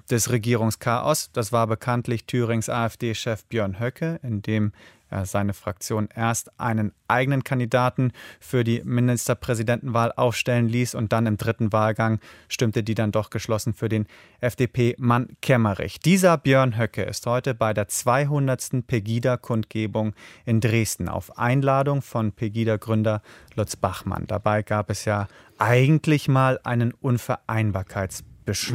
des Regierungschaos. Das war bekanntlich Thürings AfD-Chef Björn Höcke, in dem seine Fraktion erst einen eigenen Kandidaten für die Ministerpräsidentenwahl aufstellen ließ und dann im dritten Wahlgang stimmte die dann doch geschlossen für den FDP-Mann Kemmerich. Dieser Björn Höcke ist heute bei der 200. Pegida-Kundgebung in Dresden auf Einladung von Pegida-Gründer Lutz Bachmann. Dabei gab es ja eigentlich mal einen Unvereinbarkeitsbeschluss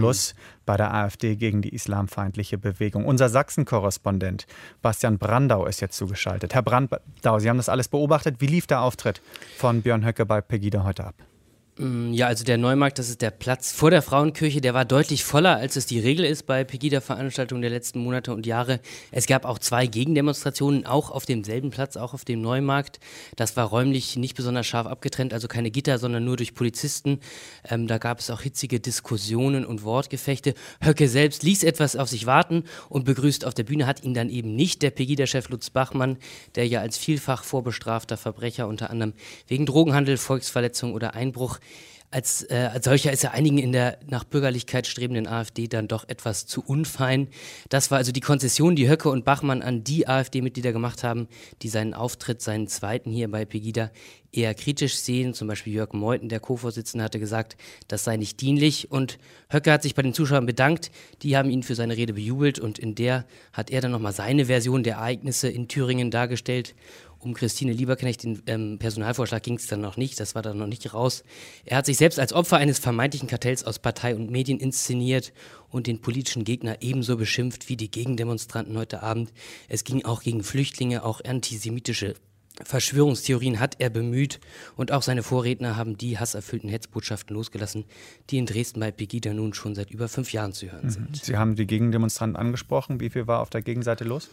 bei der AfD gegen die islamfeindliche Bewegung. Unser Sachsen-Korrespondent Bastian Brandau ist jetzt zugeschaltet. Herr Brandau, Sie haben das alles beobachtet. Wie lief der Auftritt von Björn Höcke bei Pegida heute ab? Ja, also der Neumarkt, das ist der Platz vor der Frauenkirche, der war deutlich voller, als es die Regel ist bei Pegida-Veranstaltungen der letzten Monate und Jahre. Es gab auch 2 Gegendemonstrationen, auch auf demselben Platz, auch auf dem Neumarkt. Das war räumlich nicht besonders scharf abgetrennt, also keine Gitter, sondern nur durch Polizisten. Da gab es auch hitzige Diskussionen und Wortgefechte. Höcke selbst ließ etwas auf sich warten und begrüßt auf der Bühne hat ihn dann eben nicht der Pegida-Chef Lutz Bachmann, der ja als vielfach vorbestrafter Verbrecher unter anderem wegen Drogenhandel, Volksverletzung oder Einbruch als solcher ist er einigen in der nach Bürgerlichkeit strebenden AfD dann doch etwas zu unfein. Das war also die Konzession, die Höcke und Bachmann an die AfD-Mitglieder gemacht haben, die seinen Auftritt, seinen zweiten hier bei Pegida, eher kritisch sehen. Zum Beispiel Jörg Meuthen, der Co-Vorsitzende, hatte gesagt, das sei nicht dienlich. Und Höcke hat sich bei den Zuschauern bedankt. Die haben ihn für seine Rede bejubelt. Und in der hat er dann nochmal seine Version der Ereignisse in Thüringen dargestellt. Um Christine Lieberknecht, den Personalvorschlag, ging es dann noch nicht, das war dann noch nicht raus. Er hat sich selbst als Opfer eines vermeintlichen Kartells aus Partei und Medien inszeniert und den politischen Gegner ebenso beschimpft wie die Gegendemonstranten heute Abend. Es ging auch gegen Flüchtlinge, auch antisemitische Verschwörungstheorien hat er bemüht und auch seine Vorredner haben die hasserfüllten Hetzbotschaften losgelassen, die in Dresden bei Pegida nun schon seit über 5 Jahren zu hören sind. Sie haben die Gegendemonstranten angesprochen. Wie viel war auf der Gegenseite los?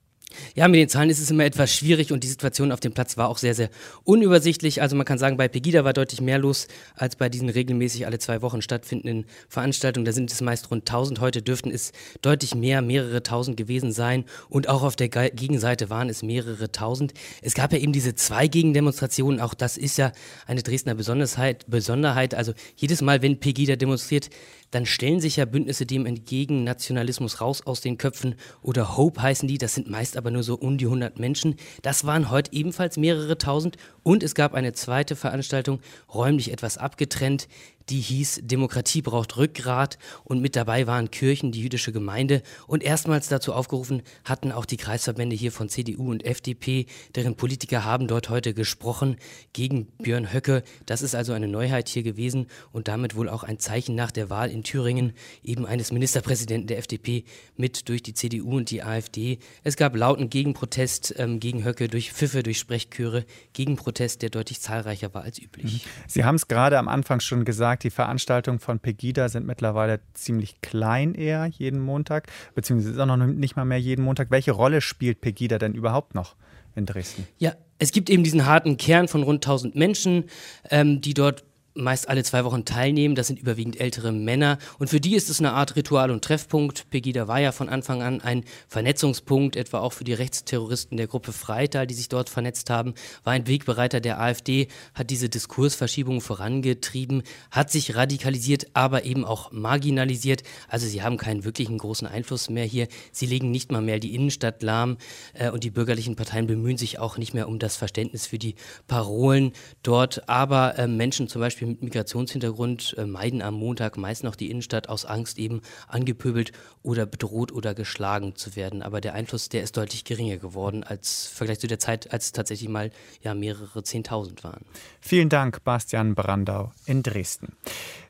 Ja, mit den Zahlen ist es immer etwas schwierig und die Situation auf dem Platz war auch sehr, sehr unübersichtlich. Also man kann sagen, bei Pegida war deutlich mehr los als bei diesen regelmäßig alle 2 Wochen stattfindenden Veranstaltungen. Da sind es meist rund 1000. Heute dürften es deutlich mehr, mehrere tausend gewesen sein. Und auch auf der Gegenseite waren es mehrere tausend. Es gab ja eben diese 2 Gegendemonstrationen. Auch das ist ja eine Dresdner Besonderheit. Also jedes Mal, wenn Pegida demonstriert, dann stellen sich ja Bündnisse dem entgegen, Nationalismus raus aus den Köpfen oder Hope heißen die, das sind meist aber nur so um die 100 Menschen. Das waren heute ebenfalls mehrere tausend und es gab eine zweite Veranstaltung, räumlich etwas abgetrennt, die hieß Demokratie braucht Rückgrat und mit dabei waren Kirchen, die jüdische Gemeinde und erstmals dazu aufgerufen hatten auch die Kreisverbände hier von CDU und FDP, deren Politiker haben dort heute gesprochen gegen Björn Höcke. Das ist also eine Neuheit hier gewesen und damit wohl auch ein Zeichen nach der Wahl in Thüringen, eben eines Ministerpräsidenten der FDP mit durch die CDU und die AfD. Es gab lauten Gegenprotest gegen Höcke durch Pfiffe, durch Sprechchöre, Gegenprotest, der deutlich zahlreicher war als üblich. Sie haben es gerade am Anfang schon gesagt, die Veranstaltungen von Pegida sind mittlerweile ziemlich klein eher jeden Montag, beziehungsweise ist auch noch nicht mal mehr jeden Montag. Welche Rolle spielt Pegida denn überhaupt noch in Dresden? Ja, es gibt eben diesen harten Kern von rund 1000 Menschen, die dort meist alle 2 Wochen teilnehmen. Das sind überwiegend ältere Männer und für die ist es eine Art Ritual und Treffpunkt. Pegida war ja von Anfang an ein Vernetzungspunkt, etwa auch für die Rechtsterroristen der Gruppe Freital, die sich dort vernetzt haben, war ein Wegbereiter der AfD, hat diese Diskursverschiebung vorangetrieben, hat sich radikalisiert, aber eben auch marginalisiert. Also sie haben keinen wirklichen großen Einfluss mehr hier. Sie legen nicht mal mehr die Innenstadt lahm und die bürgerlichen Parteien bemühen sich auch nicht mehr um das Verständnis für die Parolen dort. Aber Menschen zum Beispiel mit Migrationshintergrund meiden am Montag meist noch die Innenstadt aus Angst, eben angepöbelt oder bedroht oder geschlagen zu werden. Aber der Einfluss, der ist deutlich geringer geworden als im Vergleich zu der Zeit, als es tatsächlich mal ja mehrere 10.000 waren. Vielen Dank, Bastian Brandau in Dresden.